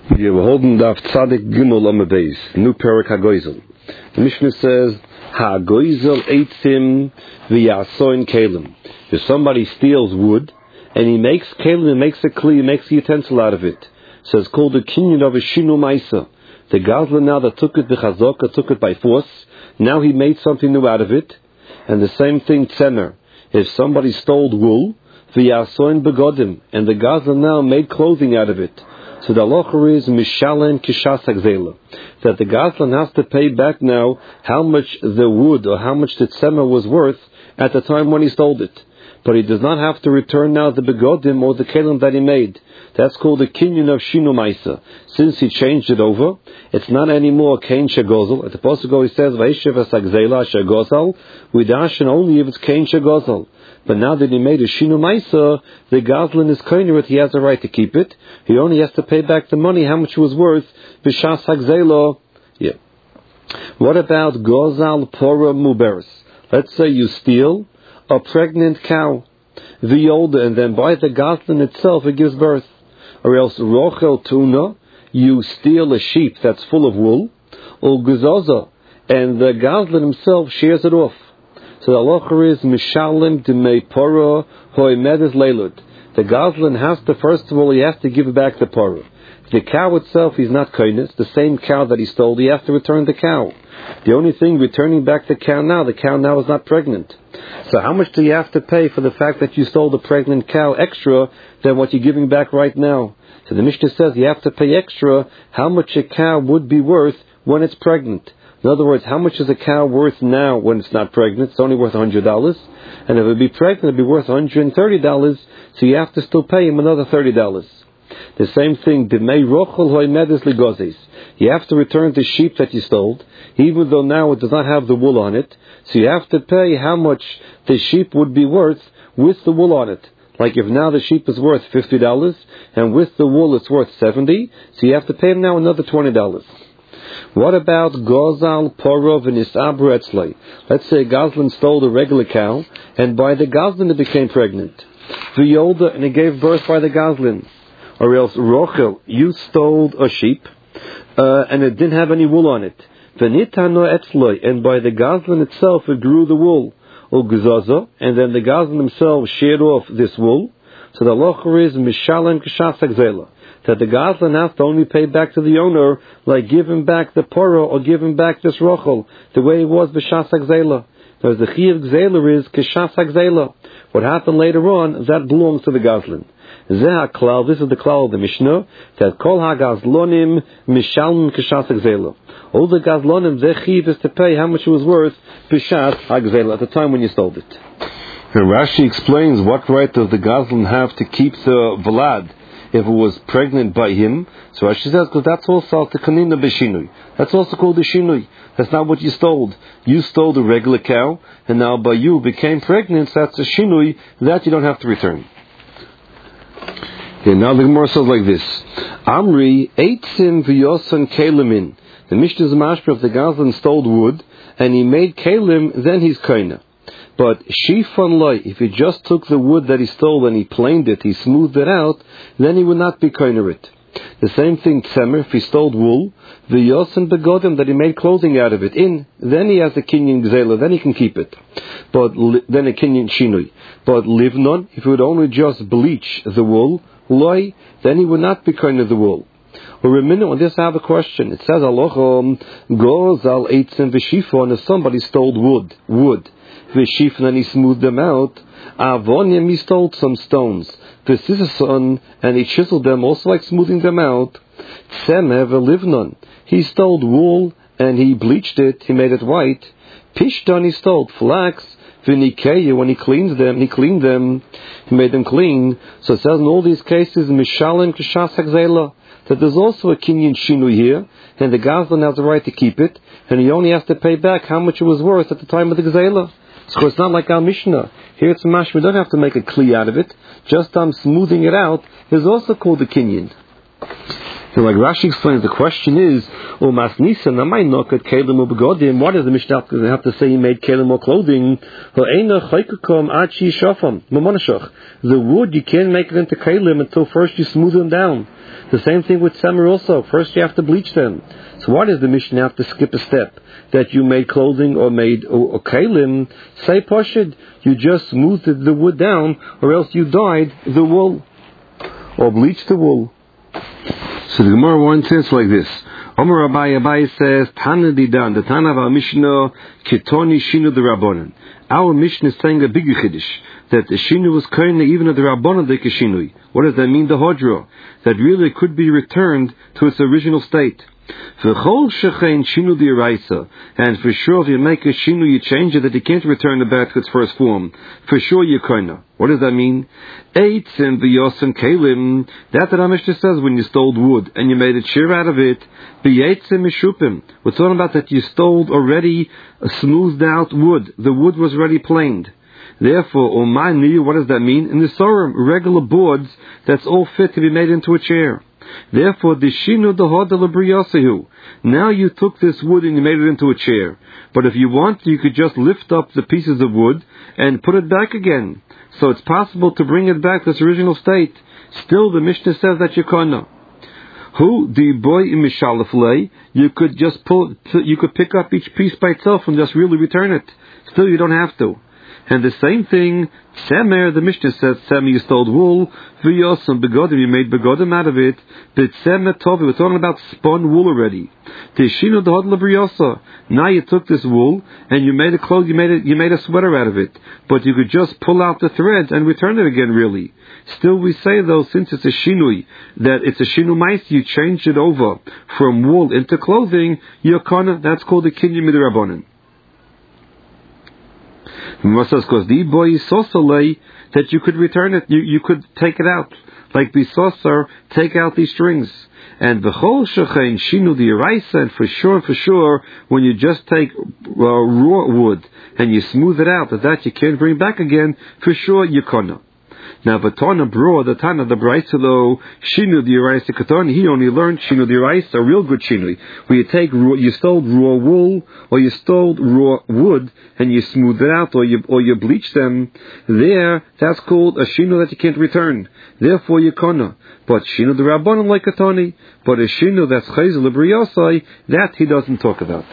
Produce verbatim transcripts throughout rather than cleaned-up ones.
Yeah, we're holding Daf Tzadik Gimel on the base. New Perak HaGoizel. The Mishnah says, HaGoizel Eitzim V'yasoin Kalim. If somebody steals wood and he makes kalim, he makes a kli, he makes a utensil out of it, so it's called the kinyan of a shinu maisa. The Gazlan now that took it, the Chazaka took it by force, now he made something new out of it. And the same thing Tzemer. If somebody stole wool, V'yasoin Begodim, and the Gazlan now made clothing out of it. So the halacha is mishalem kishas hagzela, that the Gazlan has to pay back now how much the wood or how much the tzemer was worth at the time when he stole it. But he does not have to return now the begodim or the kelim that he made. That's called the kinyan of shinu maisa. Since he changed it over, it's not anymore kain shagozal. At the pasuk he says vayishev asagzela shagozal. We dash only if it's kain shagozal. But now that he made a shinu maisa, the Gazlan is koiner it, he has a right to keep it. He only has to pay back the money, how much it was worth, b'shas hagzelo. Yeah. What about gozal pora muberis? Let's say you steal a pregnant cow, the older, and then by the Gazlan itself it gives birth. Or else rochel tuna, you steal a sheep that's full of wool, or guzoza, and the Gazlan himself shares it off. So the halacha is mishalim demei pora hoimedes leilud. The Gazlan has to, first of all, he has to give back the pora. The cow itself, he's not koines. The same cow that he stole, he has to return the cow. The only thing returning back the cow now, the cow now is not pregnant. So how much do you have to pay for the fact that you stole the pregnant cow extra than what you're giving back right now? So the Mishnah says you have to pay extra how much a cow would be worth when it's pregnant. In other words, how much is a cow worth now when it's not pregnant? It's only worth one hundred dollars. And if it would be pregnant, it would be worth one hundred thirty dollars. So you have to still pay him another thirty dollars. The same thing, you have to return the sheep that you stole, even though now it does not have the wool on it. So you have to pay how much the sheep would be worth with the wool on it. Like if now the sheep is worth fifty dollars, and with the wool it's worth seventy dollars, so you have to pay him now another twenty dollars. What about Gozal Porov and Isabra Etzlei? Let's say Gazlan stole the regular cow, and by the Gazlan it became pregnant. V'yolda, and it gave birth by the Gazlan. Or else Rochel, you stole a sheep, uh, and it didn't have any wool on it. V'nitano Etzlei, and by the Gazlan itself it grew the wool. Or Guzaza, and then the Gazlan themselves shared off this wool. So the halacha is Mishalem K'shas Hagzela, that the Gazlan has to only pay back to the owner, like give him back the poro or give him back this rochel, the way it was b'shas hagzela. Because the chi of gzela is k'shas hagzela. What happened later on, that belongs to the Gazlan. Zeh klal, this is the klal of the Mishnah, that kol hagazlonim mishalm k'shas hagzela. All the Gazlonim, their chiv is to pay how much it was worth b'shas hagzela at the time when you stole it. And Rashi explains what right does the Gazlan have to keep the Vlad if it was pregnant by him. So Rashi says, because that's also the kanina b'shinui. That's also called the shinui. That's not what you stole. You stole the regular cow, and now by you became pregnant, so that's a shinui, that you don't have to return. Okay, now the Gemara says like this. Amri, eitzim v'yosan kelimin. The Mishnah is a mashpeh, if the Gazlan stole wood, and he made kelim, then he's koina. But shifon loy, if he just took the wood that he stole and he planed it, he smoothed it out, then he would not be koiner it. The same thing tzemer, if he stole wool, the yosen begodim, that he made clothing out of it, in, then he has a kinyan gzela, then he can keep it. But then a kinyan shinui. But livnon, if he would only just bleach the wool, loy, then he would not be koiner the wool. Or a minute on this I have a question. It says alochom goes al eitzim v'shifon, if somebody stole wood, wood. V'shifon, and he smoothed them out. Avonim, he stole some stones. V'sisson, and he chiseled them, also like smoothing them out. Tzemev livnon, he stole wool and he bleached it, he made it white. Pishton, he stole flax. V'nikeyu, when he cleans them, he cleaned them, he made them clean. So it says in all these cases, mishalem k'shas hagzela, that there's also a kinyan shinui here, and the Gazlan has the right to keep it, and he only has to pay back how much it was worth at the time of the gzela. So it's not like our Mishnah. Here it's a mash, we don't have to make a kli out of it. Just um, smoothing it out is also called a kinyan. So like Rashi explains, the question is, Umas Nisan, am I not at Kalim or Begodim? Why does the Mishnah have to say he made Kalim or clothing? The wood, you can't make it into Kalim until first you smooth them down. The same thing with Semer also. First you have to bleach them. So why does the Mishnah have to skip a step? That you made clothing or made or, or Kalim? Say Pashid, you just smoothed the wood down, or else you dyed the wool. Or bleached the wool. So the Gemara wants it like this. Omer Abai Abai says, Tana Didan, the Tana of our Mishnah, Kitoni Shinu the Rabbanan. Our Mishnah is saying a big Chiddush, that the Shinu was kind even of the Rabbanan the Kishinui. What does that mean, the Hodro? That really could be returned to its original state. V'chol shechein shinu d'iraisa, and for sure if you make a shinu, you change it, that you can't return it back to its first form. For sure you kinda. What does that mean? Eitzim v'yosim kalim. That's what our Mishnah says when you stole wood and you made a chair out of it. V'yetzim mishupim. We're talking about that you stole already a smoothed out wood. The wood was already planed. Therefore, umani, what does that mean? In the Sorim, regular boards that's all fit to be made into a chair. Therefore, the shinu dehod lebriyasehu. Now you took this wood and you made it into a chair. But if you want, you could just lift up the pieces of wood and put it back again. So it's possible to bring it back to its original state. Still, the Mishnah says that you can't. Who the boy in mishalaflei? You could just pull. You could pick up each piece by itself and just really return it. Still, you don't have to. And the same thing, Semer, the Mishnah says, Semer, you stole wool, V'yosam begodim, you made begodim out of it, but Semer Tovi, we're talking about spun wool already. Teshino dehod lebriyosa. Now you took this wool, and you made a cloth, you made a, you made a sweater out of it. But you could just pull out the threads and return it again, really. Still, we say, though, since it's a shinui, that it's a shinu mais, you changed it over from wool into clothing, Yokana, that's called a kinyan midrabanan. Because the boy is sosale, that you could return it, you, you could take it out. Like bisosar, take out these strings. And the whole shechein shinu the eraisa, and for sure, for sure, when you just take uh, raw wood and you smooth it out, that you can't bring back again, for sure you can't. Now, but Tana Bro, the Tana, the Braiselo, Shinu the Eraisa Katani, he only learned Shinu the Eraisa, a real good Shinu. Where you take, raw, you stole raw wool, or you stole raw wood, and you smooth it out, or you, or you bleach them, there, that's called a Shinu that you can't return. Therefore, you can't. But Shinu the Rabbanon like Katani, but a Shinu that's Chayzel Libriosai, that he doesn't talk about.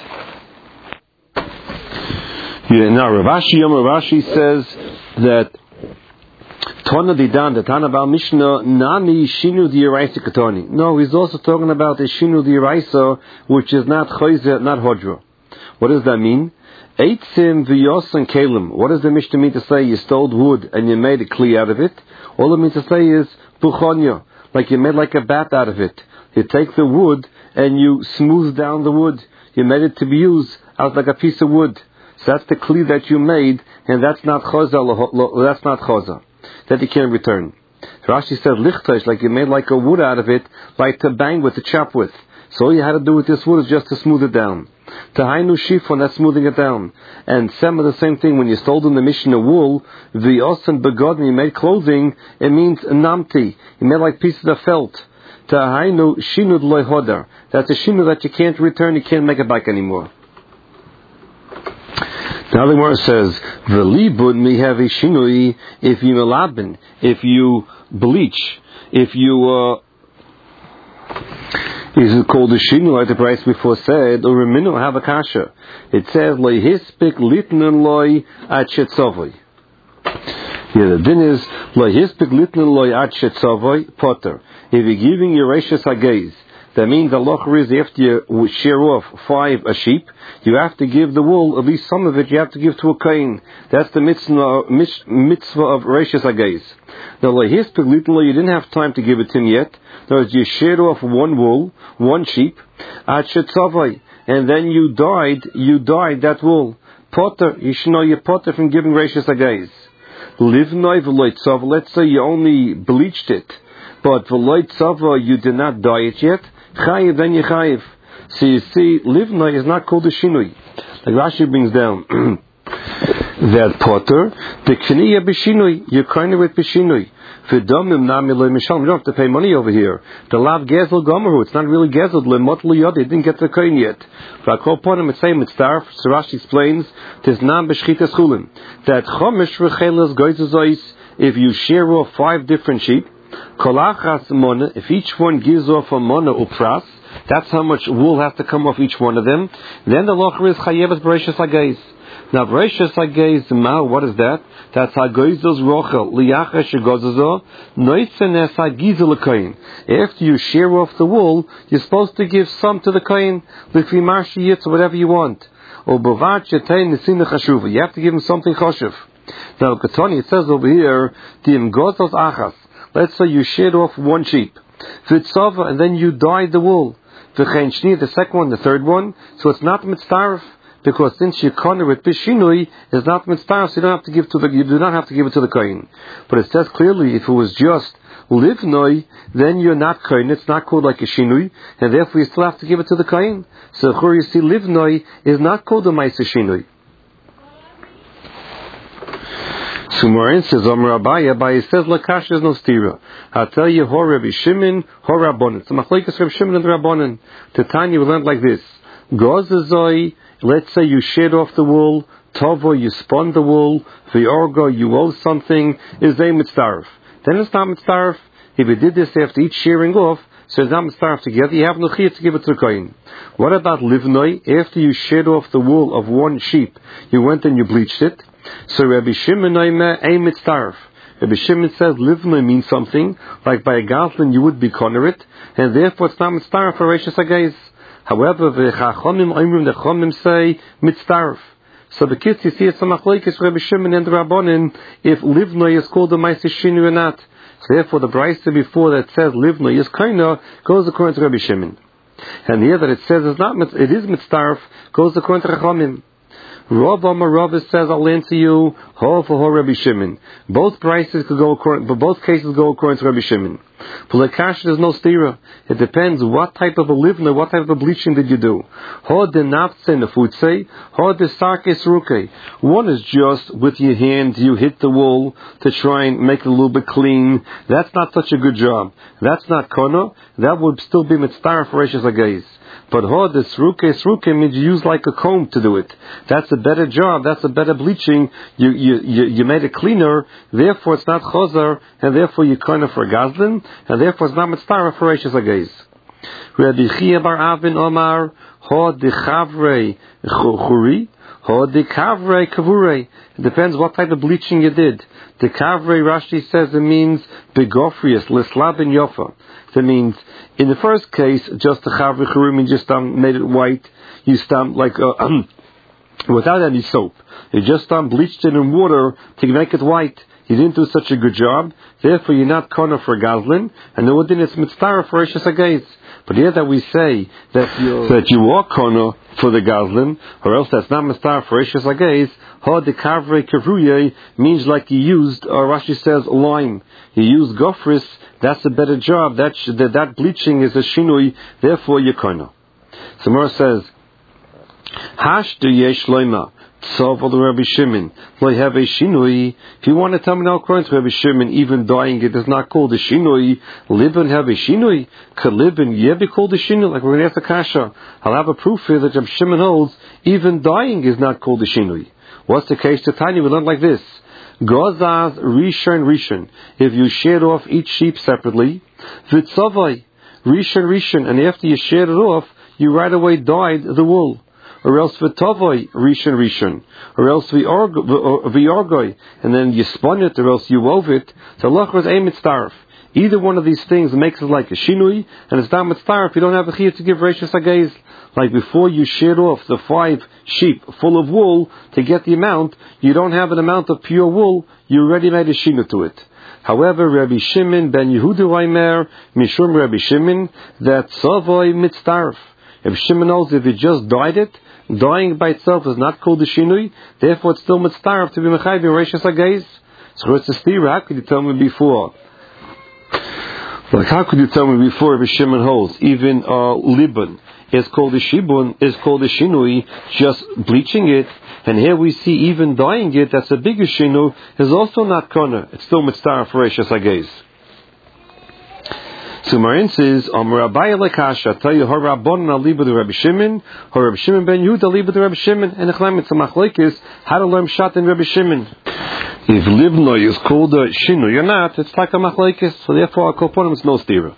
Yeah, now, Ravashi, Yom Ravashi says that Tana Didan, the Tana Bal Mishnah, Nami Shinu the Eraisa Katani. No, he's also talking about the Shinu the Eraisa, which is not Chayze, not Hodra. What does that mean? Eitzim v'yos and kalim. What does the Mishnah mean to say? You stole wood and you made a kli out of it. All it means to say is buchonya, like you made like a bat out of it. You take the wood and you smooth down the wood. You made it to be used as like a piece of wood. So that's the kli that you made, and that's not choza. That's not choza. That you can't return. Rashi said lichtash, like you made like a wood out of it, like to bang with, to chop with. So all you had to do with this wood is just to smooth it down. Tahainu shifon, that's smoothing it down. And Sema, the same thing, when you stole in the Mishnah wool, the osan begodin, you made clothing, it means namti. You made like pieces of felt. Tahainu shinud loy hodar. That's a shinu that you can't return, you can't make it back anymore. Now the Gemara says, "V'libud mi have a shinui if you melabin, if you bleach, if you uh, is it called a shinu like the price before said, or a minu have a kasha? It says lehispik litnen loy at shetzavoi. Yeah, the din is lehispik litnen loy at shetzavoi potter. If you're giving your rashis hagez, that means the locher is after you shear off five a sheep, you have to give the wool, at least some of it you have to give to a kain. That's the mitzvah, mitzvah of Reishis Hagez. The lehis piglitlo, you didn't have time to give it to him yet. In other words, you sheared off one wool, one sheep, at shetzavai, and then you dyed, you dyed that wool. Potter, you should know your potter from giving Reishis Hagez. Livnoi v'loy tzav, let's say you only bleached it, but v'loy tzav, you did not dye it yet. Chayiv, then you chayiv. So you see, livna is not called a shinui. Like Rashi brings down, that potter, the kniya b'shinui, you're kind of with b'shinui. V'domim nami lo mishal, you don't have to pay money over here. The lav gezel gomeru, it's not really gezel, lemot liyod, it didn't get the coin yet. V'akol ponim, it's saying mitzdarf, so Rashi explains, tis nam b'shchitas chulin, that chomish v'chelas goyzazois, if you share off five different sheep, kolachas mona, if each one gives off a mona upras, that's how much wool has to come off each one of them, then the locher is chayevet b'reishas hageiz. Now, Bereishas Hageiz Ma, what is that? That's Hagoizos Rochel Liacha Shegozazo Noisenes Hagizel Kohen. After you shear off the wool, you're supposed to give some to the Kohen, Likvi Marshi Yitz, whatever you want. Or Bovat Shetein Nesina Chashuva. You have to give him something choshev. Now, Ketoni, it says over here, Dim Gozos Achas. Let's say you sheared off one sheep, Vitzova, and then you dyed the wool. V'chein Shni, the second one, the third one. So it's not mitzdarf. Because since you corner it bishinui is not mitzvah, so you don't have to give to the you do not have to give it to the kohen. But it says clearly, if it was just livnoi, then you're not kohen. It's not called like a shinui, and therefore you still have to give it to the kohen. So here you see, livnoi is not called a ma'aseh shinui. Sumarin says, Omer Abaye, Abaye says, Lakash is no stira. I'll tell you, Hor Rabbi Shimon, Hor Rabbanan. So Machlekes Rabbi Shimon and Rabbanan. Titania we learned like this: Gozazoi. Let's say you shed off the wool, Tovo, you spun the wool, V'orgo, you owe something, is a mitzdarf. Then it's not mitzdarf. If you did this after each shearing off, so it's not mitzdarf together, you have no chiyah to give it to the kohen. What about livnoi? After you shed off the wool of one sheep, you went and you bleached it. So Rabbi Shimon noime a mitzdarf. Rabbi Shimon says livnoi means something, like by a goslin you would be konerit, and therefore it's not mitzdarf for Reishas Hageiz. However, the Chachamim Oimrim, the Chachamim say mitzdarf. So the kids, you see, it's a machlokes Rabbi Shimon and Rabbanan if livnoi is called a ma'aseh shinui or not. So therefore, the brayso before that says livnoi is kaina goes according to Rabbi Shimon, and here that it says it's not, it is mitzdarf, goes according to Chachamim. Rav Amar Rav says, I'll answer you, Ho for Ho Rabbi Shimon. Both prices could go according, but both cases go according to Rabbi Shimon. For the kash, there's no stira. It depends what type of a livna, what type of bleaching did you do. Ho de nafse nefutse, ho de sarkes ruke. One is just with your hand, you hit the wool to try and make it a little bit clean. That's not such a good job. That's not kono. That would still be mitzvah for Reishas Hageiz. But ho de sruke sruke means you use like a comb to do it. That's a better job. That's a better bleaching. You you you, you made it cleaner. Therefore, it's not chozar, and therefore you kind of for gazlin, and therefore it's not mitzvah for Reishas Hageiz. Rabbi Chia bar Avin Omar ho de chavrei churi ho de kavrei kavurei. It depends what type of bleaching you did. The kavrei, Rashi says, it means begofrius lislabin yofa. That means, in the first case, just the chavrei churi means just um, made it white. You stamped like uh, um, without any soap. You just um, bleached it in water to make it white. You didn't do such a good job. Therefore, you're not kono for gazlin, and the within it's mitzvah for Reishas Hageiz. But here that we say that you that you are kono for the gazlin, or else that's not mitzvah for Reishas Hageiz. Ha de kavrei kavruye means like you used, or Rashi says lime. You used gofris. That's a better job. That sh- that, that bleaching is a shinui. Therefore, you're kono. Samar says, Hash de yesh loima. Tzov al Rabbi Shimon. Lo have a shinui. If you want to tell me now, according to Rabbi Shimon, even dying it is not called a shinui. Live and have a shinui. Could live and yeah be called a shinui? Like we're going to ask the kasha. I'll have a proof here that Rabbi Shimon holds even dying is not called a shinui. What's the case? To Tanya, we learn like this. Gozaz rishon rishon. If you shared off each sheep separately, vitzavai rishon rishon, and after you shared it off, you right away dyed the wool. Or else v'tovoi rishon rishon, or else v'orgoi, and then you spun it, or else you wove it. So lachar is a mitzdarf. Either one of these things makes it like a shinui, and it's not mitzdarf if you don't have a chiyah to give Reishas Hageiz. Like before you shared off the five sheep full of wool to get the amount, you don't have an amount of pure wool, you already made a shinu to it. However, Rabbi Shimon ben Yehuda Reimer, Mishum Rabbi Shimon, that tzavoi mitzdarf. If Shimon knows if he just dyed it, dyeing by itself is not called a shinui, therefore it's still mitzdarf to be mechayiv in Reishas Hageiz. So it's a stira. How could you tell me before? Like how could you tell me before if Shimon holds even uh, liban, is called the shibun, is called the shinui, just bleaching it. And here we see even dyeing it, that's a bigger shinu, is also not kona. It's still mitzvah for Reishas Hagez. So Marin says, Amar Abaye lekasha, tell you, Harabon aliba the Rabbi Shimon, Rabbi Shimon ben Yehuda aliba the Rabbi Shimon, and the Chlaim it's a machlekes, how to learn shot in Rabbi Shimon. If livnoi is called a shinu, you're not, it's like a machlekes, so therefore a koponim is no stira.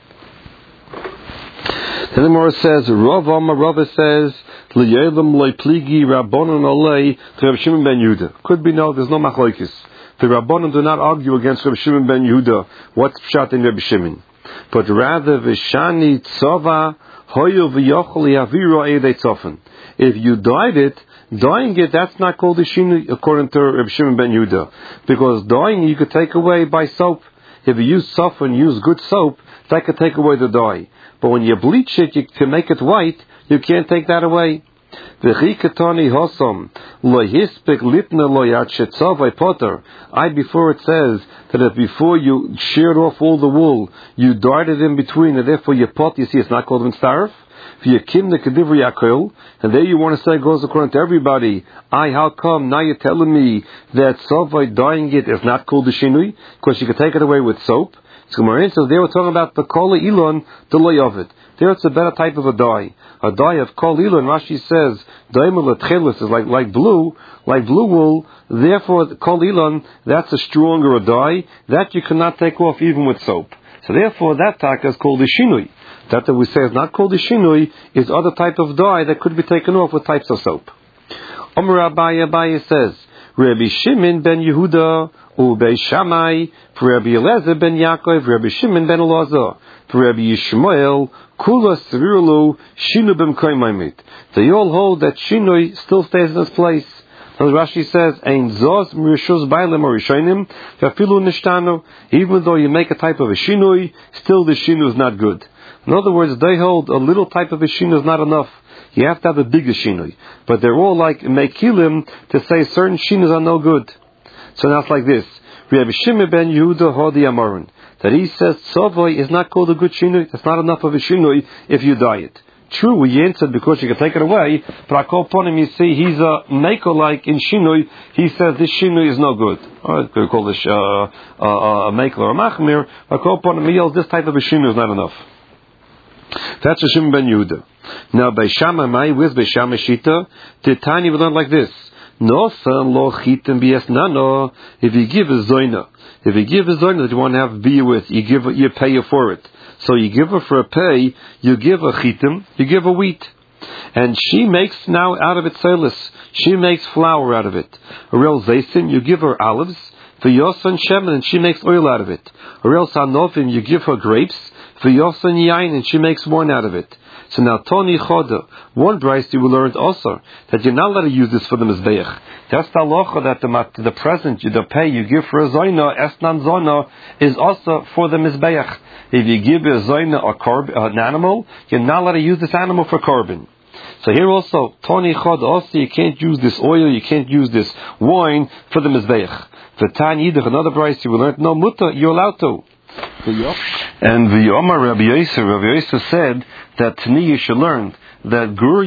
Then the Gemara says, Rav Amar Rava says, L'yelam loy pligi Rabbonon olei to Rabbi Shimon ben Yehuda. Could be no, there's no machlekes. The Rabbonon do not argue against Rabbi Shimon ben Yehuda. What's shot in Rabbi Shimon? But rather, Vishani Tzova Hoyu V'yochel Yaviro Eidei Tzofen. If you dyed it, dyeing it, that's not called a shinu according to Rabbi Shimon ben Yehuda. Because dyeing you could take away by soap. If you use soap and use good soap, that could take away the dye. But when you bleach it you, to make it white, you can't take that away. I before it says that if before you sheared off all the wool, you dyed it in between, and therefore your pot, you see, it's not called mitzaref. And there you want to say it goes according to everybody. I, how come now you're telling me that sovai dyeing it is not called the shinui because you can take it away with soap? So Marin says they were talking about the kol ilon, the loy of it. There it's a better type of a dye. A dye of kol ilon, Rashi says, daimel atchelis is like, like blue, like blue wool. Therefore, the kol ilon, that's a stronger a dye. That you cannot take off even with soap. So therefore, that taka is called the shinui. That that we say is not called the shinui, is other type of dye that could be taken off with types of soap. Amar Abaye, Abaye says, Rabbi Shimon ben Yehuda, Ubei Shammai, for Rabbi Eliezer ben Yaakov, Rabbi Shimon ben Elazar, for Rabbi Yishmael, Kula Srilu, Shinu b'mkoy maimit. They all hold that Shinui still stays in its place. As Rashi says, Ein zos mirishus bailim or rishonim, vafilu nishtanu. Even though you make a type of a Shinui, still the Shinu is not good. In other words, they hold a little type of a Shinu is not enough. You have to have a bigger Shinui. But they're all like mekilim to say certain Shinus are no good. So now it's like this. Rabbi Shimon ben Yehuda Hodi Amaron. That he says Tzovoi is not called a good shinui. It's not enough of a shinui if you dye it. True, we answered because you can take it away. But I call upon him, you see, he's a maker like in shinui. He says this shinui is no good. Or could call this uh, uh, a maker or a machmir. I call upon him, he yells, this type of a shinui is not enough. That's a Shimon ben Yehuda. Now by Shammai, where's by Shammai Shita? The tiny we learn like this. No son lo chitim bias nano. If you give a zoina, if you give a zoina that you want to have beer with, you give you pay her for it. So you give her for a pay, you give a chitim, you give a wheat, and she makes now out of it selis. She makes flour out of it. Or else zaysim, you give her olives. For yosan shemen, and she makes oil out of it. Or else anofim, you give her grapes. For yosan yain, and she makes wine out of it. So now, Toni Choda, one brayse you will learn also that you're not allowed to use this for the mizbeach. That's the halacha that the, the present, the pay you give for a zoina, esnan zona, is also for the mizbeach. If you give a zoina or korb, an animal, you're not allowed to use this animal for korban. So here also, Toni Choda, also you can't use this oil, you can't use this wine for the mizbeach. For Tan Yidach, another brayse you will learn, no mutta, you're allowed to. And the Omar Rabbi Yosef, Rabbi Yosef said that Tani you should learn that Gur